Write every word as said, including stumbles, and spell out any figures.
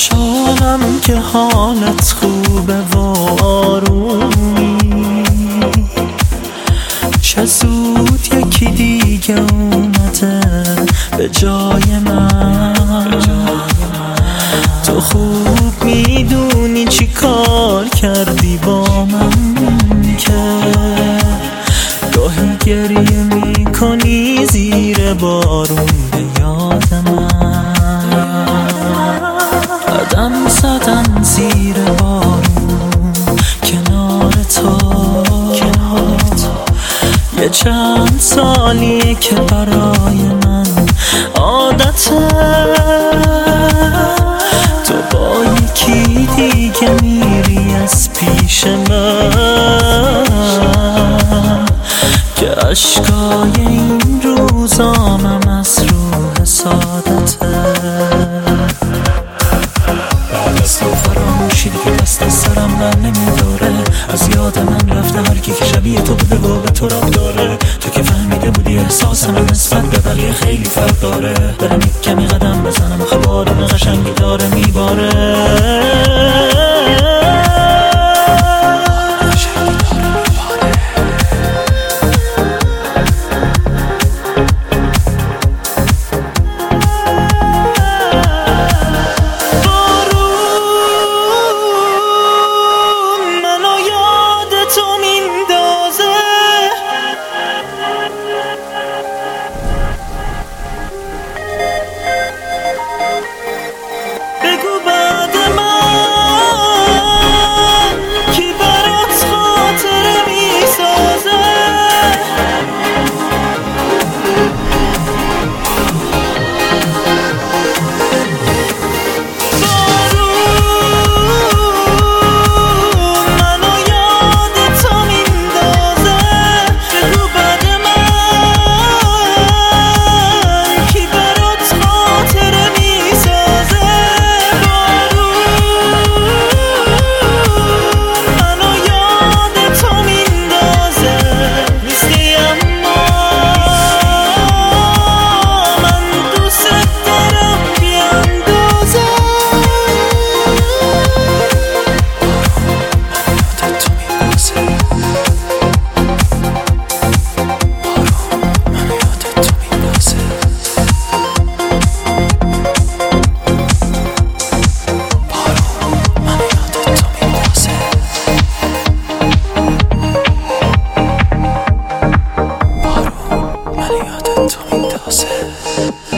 خوشحالم که حالت خوبه و آرومی، چه زود یکی دیگه اومده به جای من. تو خوب میدونی چی کار کردی با من که گاهی گریه میکنی زیر بارون به یاد من. قدم زدن زیر بارون کنار تو، یه چند سالیه که برای من عادته. تو با یکی دیگه میری از پیش من که اشکای این روزامم از روح سعادته. بعد از تو فراموشی دیگه دست از سرم من نمیداره، از یاد من رفته هر کی که شبیه تو بوده و به تو راب داره. تو که فهمیده بودی احساس من نسبت به بقیه خیلی فرق داره. برم یک کمی قدم بزنم آخه بارون قشنگی داره میباره. تو میندازه